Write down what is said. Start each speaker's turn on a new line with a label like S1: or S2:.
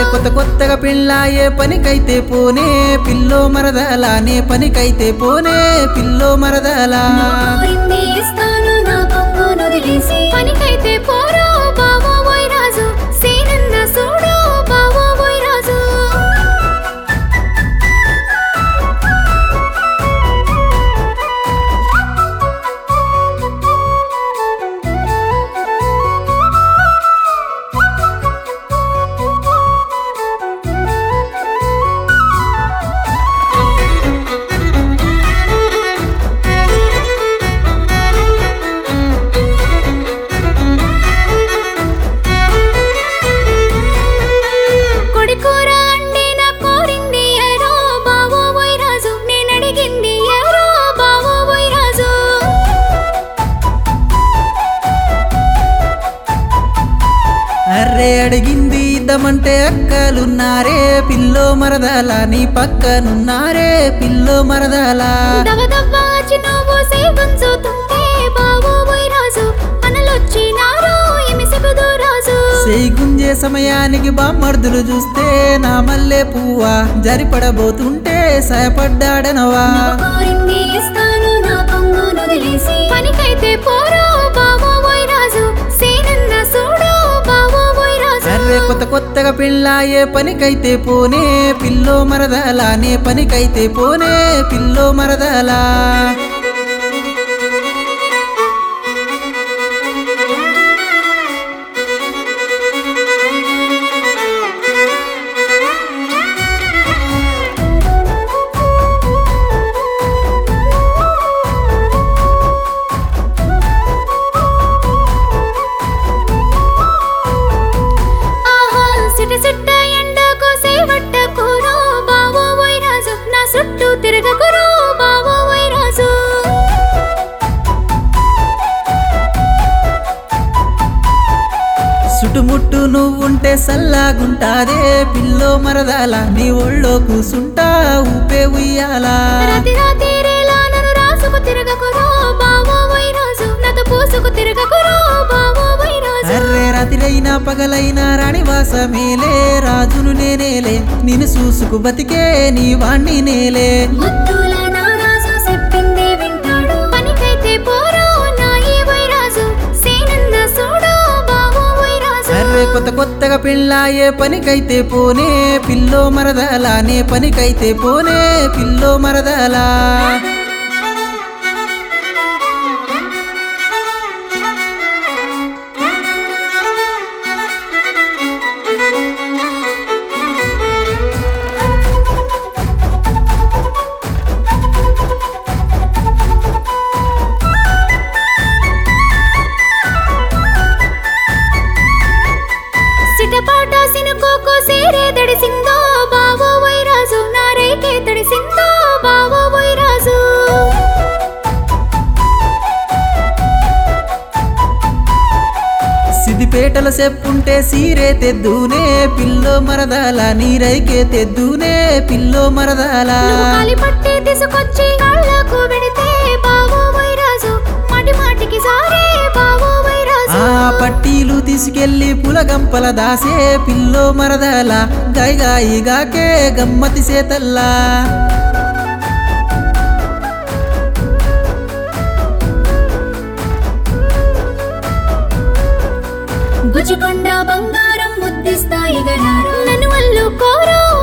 S1: కొత్త కొత్తగా పెళ్ళాయే పనికైతే పోనే పిల్లో మరదలా నే పనికైతే పోనే పిల్లో మరదలా
S2: కోరింది ఇస్తాను నా కొంగును వదిలేసి పనికైతే పోరా బావో ఓయ్ రాజు సేనన్న చూడు బావో ఓయ్ రాజు కొడికూర అంటే నా కోరింది ఎవరో బావో ఓయ్ రాజు నేను అడిగింది ఎవరో బావో ఓయ్ రాజు
S1: అర్రే అడిగింది ఇద్దామంటే అక్కలున్నారే పిల్లో మరదలా నీ పక్కనున్నారే పిల్లో మరదలా
S2: దవదవ్వా చిన్నవో సేగుంచుతుంటే బావో ఓయ్ రాజు అనలొచ్చినారో ఏమి చెబుదు రాజు
S1: చేయి గుంజే సమయానికి బామ్మర్దులు చూస్తే నా మల్లె పువ్వా జరిపడబోతుంటే సయపడ్డాడనవా
S2: కోరింది ఇస్తాను నా కొంగును వదిలేసి పనికైతే పోరా బావో ఓయ్ రాజు సేనన్న చూడు బావో ఓయ్ రాజు
S1: అర్రే కొత్త కొత్తగా పెళ్ళాయే పనికైతే పోనే పిల్లో మరదలా నే పనికైతే పోనే పిల్లో మరదలా
S2: ఆహా సిట సిట్ట ఎండకు సేవట్టకురో బావో ఓయ్ రాజు నా చుట్టూ తిరగకురో బావో ఓయ్ రాజు
S1: చుట్టుముట్టు నువ్వుంటే సల్లాగుంటాదే పిల్లో మరదలా నీ ఒళ్ళో కూసుంటా ఊపే ఉయ్యాలా
S2: రాతి రాతిరేలా నన్ను రాసుకు తిరగకురో బావో ఓయ్ రాజు నాతో పూసుకు తిరగకురో బావో ఓయ్ రాజు
S1: అర్రే రాత్రైనా పగలైనా రాణివాసమేలే రాజును నేనేలే నిన్ను చూసుకు బతికే నీ వాణ్ణి నేలే
S2: ముద్దుల నా రాజు చెప్పిందే వింటాడు పనికైతే పోరా నా ఈ ఓయ్ రాజు సేనన్న చూడు బావో ఓయ్ రాజు
S1: అర్రే కొత్త కొత్తగా పెళ్ళాయే పనికైతే పోనే పిల్లో మరదలా నే పనికైతే పోనే పిల్లో మరదలా
S2: సిటపాట సినుకోకో సేరే తడిసిందో బావో ఓయ్ రాజు నా రేకే తడిసిందో బావో ఓయ్ రాజు
S1: సిద్దిపేటల చెప్పుంటే సీరే తెద్దునే పిల్లో మరదలా నీరైకే తెద్దునే పిల్లో మరదలా
S2: నువ్వు కాలి పట్టి తీసుకొచ్చి కాళ్ళకు పెడితే బావో ఓయ్ రాజు మాటి మాటికి సారే బావో ఓయ్ రాజు
S1: ఆ పట్టీలు తీసుకెళ్లి పులగంపల దాసే పిల్లో మరదలా గాయిగాయిగాకే గమ్మతి సేతల్లా
S2: బుజ్జికొండ బంగారం ముద్దిస్తాయి గరారు నన్ను వల్లు కోరో